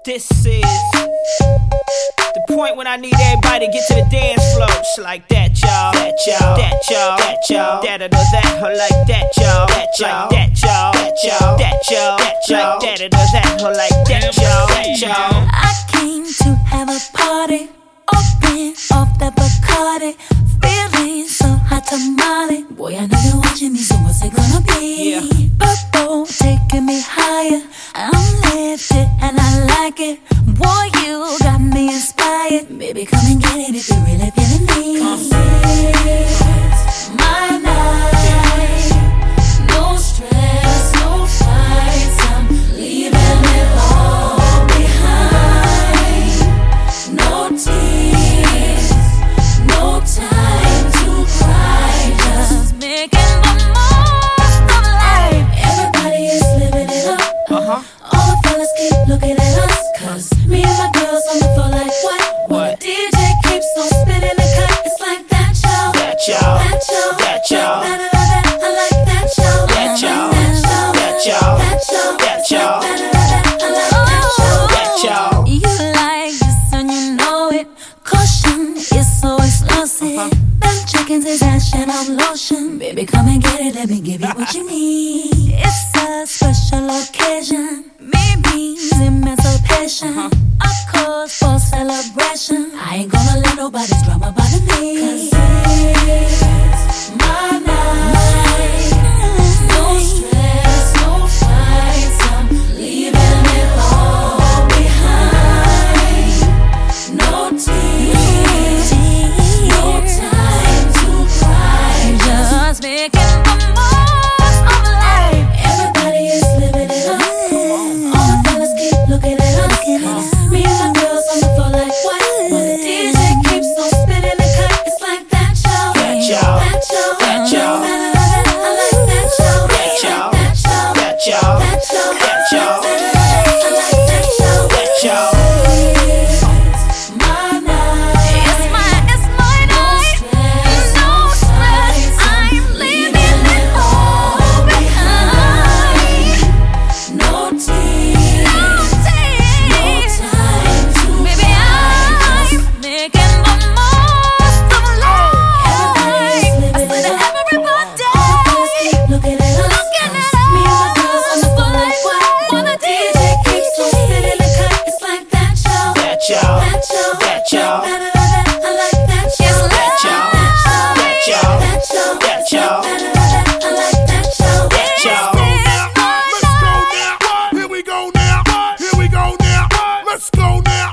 This is the point when I need everybody to get to the dance floor. Just like that, y'all. That y'all. That y'all. That y'all. That or that. Or like that, y'all. That y'all. That y'all. That y'all. That y'all. That y'all. That or that. Or like that, y'all. That y'all. I came to have a party. Open off that Bacardi. Feeling so hot tamale. Boy, I know you're watching me, so what's it gonna be? Yeah. Purple taking me higher. I'm lifted and I like it. Boy, you got me inspired. Baby, come and get it if you're really feeling me. It's my night. No stress, no fights. I'm leaving it all behind. No tears, no time to cry. Just making the most of life. Everybody is living it up. All the fellas keep looking at us, cause me and my girls on the floor like what? What? The DJ keeps on spinning the cut. It's like that, y'all. That y'all. That y'all. That y'all. Like that, I like that, y'all. That y'all. That y'all. That y'all. That y'all. That y'all. I like that, y'all. That y'all. You like this and you know it. Caution is so explosive. Them chickens is action of lotion. Baby, come and get it. Let me give you what you need. It's a special occasion. Maybe emancipation. A cause for celebration. I ain't gonna let nobody's drama bother me. 'Cause it's my night. No stress, no fights. I'm leaving it all behind. No tears, no time to cry. Just making the most of life. Everybody is living it up. All the fellas keep looking at us. 'Cause me and my girls on the floor like what? When the DJ keeps on spinning the cut, it's like that, y'all. That y'all. That y'all. That y'all. I like that, y'all. That y'all. That y'all. That y'all. That y'all. That y'all. I like that, y'all. That y'all. It's my night. It's my night. No stress. I'm leaving it all behind. No tears. No time to baby, I'm making the most of life. I swear to everybody. Looking at us. Me and my girls on the floor like what? When the DJ keeps on spinning the cut, it's like that, y'all. That y'all. That y'all. That y'all. I like that, y'all. That y'all. That y'all. That y'all. That y'all. I like that, y'all. That y'all. Let's go now. Here we go now. Here we go now. Let's go now.